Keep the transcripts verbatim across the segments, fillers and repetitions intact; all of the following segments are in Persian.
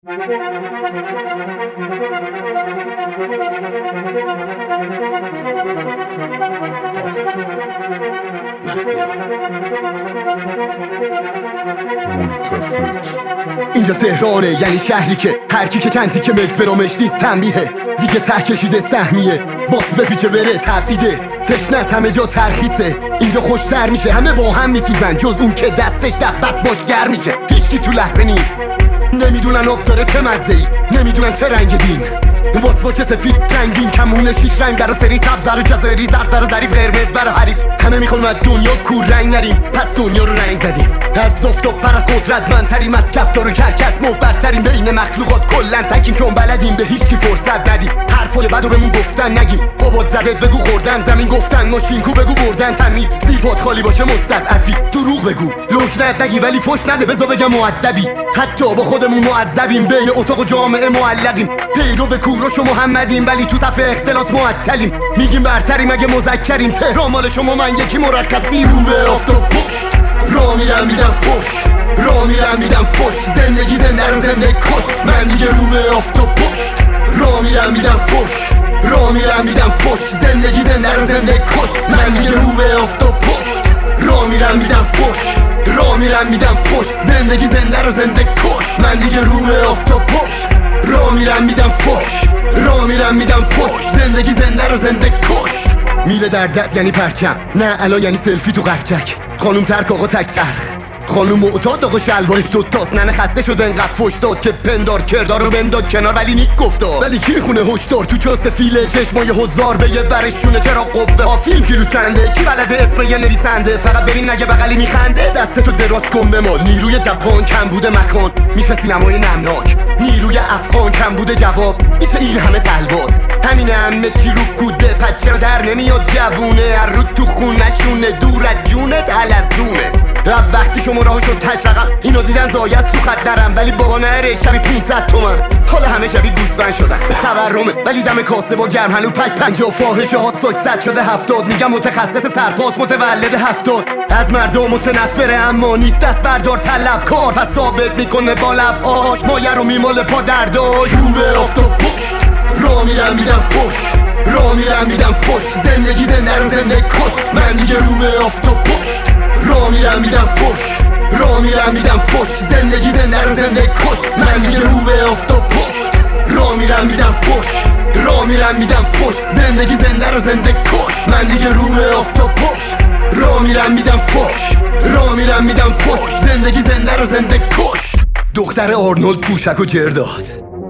اینجا تهرانه، یعنی شهری که هر کی که چندی که ملک برامش نیست تنبیهه. دیگه ته کشیده سهمیه، باس بپیچه بره تبعیده. تشنه از همه جا ترخیصه، اینجا خوشتر میشه. همه با هم میسوزن جز اون که دستش دبست باش گر میشه. هیچکی تو لحظه نیست، نمیدونن آب داره چه مزه‌ای، نمیدونن چه رنگ دین. واس با چه سفید رنگین، کمونه شیش رنگ برا سری سبز و جزایری، زرد برا ظریف، قرمز برا حریف. همه میخونم از دنیا کور رنگ نریم، پس دنیا رو رنگ زدیم. از دفتاب پر از قدرتمندتریم، از کفتار و کرکس مفبرتریم. بین مخلوقات کلن تکیم، چون بلدیم به هیچ کی فرصت ندیم. حرفای بد رو بهمون گفتن نگیم، بابات زدت بگو خوردن زمین گفتن ماشین کو بگو بردن تمیز. زیپات خالی باشه مستضعفی، دروغ بگو لوشنت نگی ولی فش نده بذار بگم مؤدبی. حتی با خودمون معذبیم، بین اتاق و جامعه معلقیم. پیرو به کوروش و محمدیم ولی تو صف اختلاس معطلیم. میگیم برتریم اگه مذکریم، تهران مال شما من یکی مرخصی. رو به آفتاب پشت را میرم میدم فش، را میرم میدم فش. زندگی زنده رو زنده کش، من دیگه رو به آفتاب پشت را میرم میدم فش، را میرم میدم فش. زندگی زنده رو زنده کش، من دیگه رو به آفتاب پشت را میرم میدم فش، را میرم میدم فش. زندگی زنده رو زنده کش، من دیگه رو به آفتاب پشت را میرم میدم فش، را میرم میدم فش. زندگی زنده رو زنده کش. میله در دست یعنی پرچم، نه الان یعنی سلفی تو قرچک. خانوم ترک آقا تک چرخ، خانوم معتاد آقا شلوارش دوتاست. ننه خسته شده انقدر فش داد که پندار کردار رو بنداد کنار ولی نیک گفتا. ولی کی میخونه هشدار تو چاست فیله چشمای هزار به یه برشونه. چرا قوه ها فیلم کیلو چنده، کی بلده اسم یه نویسنده. فقط ببین نگه بغلی میخنده، دستتو دراز کن بمال. نیروی جوان کم بوده مکان، میشه سینمای نمناک. نیروی افغان کم بوده جواب، میشه این همه تلباس. همینه همه چی رو کوده، پس چرا در نمیاد جوونه. هر رو تو خونشونه، دور از جونت حلزونه. از وقتی شما راه شد تش رقم، اینو دیدن زایت تو خط درم. ولی بابا نره شبی پونصد تومن، حالا همه شبی گوسفند شدن. تورمه ولی دم کاسه با گرم، هنو پک پنجا فاحشه ها سکست شده هفتاد. میگم متخصص سرپاس متولد هفتاد. از مردم متنفره اما نیست دست بردار طلب کار. پس ثابت میکنه با لبهاش مایه رو میماله پا درداش. رو به آفتاب پشت را میرم میدم فش، را میرم میدم فش. زندگی زنده رو زنده کش، من دیگه رو به آفتاب پشت را میرم میدم فش، را میرم میدم فش. زندگی زنده رو زنده کش، من دیگه رو به آفتاب پشت را میرم میدم فش، را میرم میدم فش. زندگی زنده رو زنده کش، من دیگه رو به آفتاب پشت را میرم میدم فش، را میرم میدم فش. زندگی زنده رو زنده کش. دختر آرنولد پوشک و جرداد،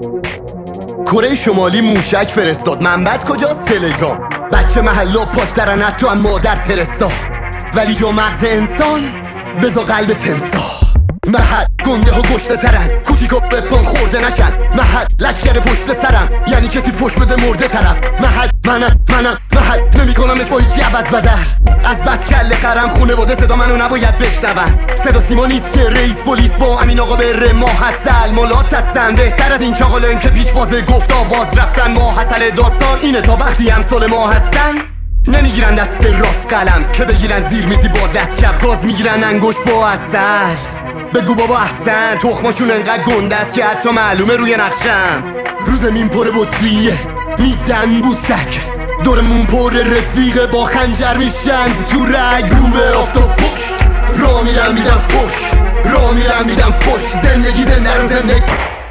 کره شمالی موشک فرستاد. منبت کجاست؟ تلگرام. بچه محلا پاک درن حتی هم مادر ترسا. ولی جا مغز انسان بزا قلب تمساح. محل گنده ها گشته ترن، کوچیکا به پان خورده نشن. محل لشکر پشت سرم، یعنی کسی پشت بده مرده طرف. محل منم منم محل، نمی کنمش با هیچی عوض بدل. از بس کله خرم خونه باده صدا منو نباید بشنون. صدا سیما نیست که رئیس پلیس با امین آقا بره. ما حسل مالات هستن بهتر از این چاقالن که پیش بازه گفت آواز رفتن. ما حسل داستان اینه تا وقتی امثال ما هستن نمیگیرن دست راست قلم که بگیرن زیر میزی با دست شب گاز میگیرن انگوش با اثر. بگو بابا احسن، تخماشون انقدر گنده است که حتی معلومه روی نقشم. رو زمین پر بطریه میدن بوسک، دورمون پر رفیقه با خنجر میشن تو رگ. رو به آفتاب پشت را میرم میدم فش، را میرم میدم فش. زندگی زنده رو زنده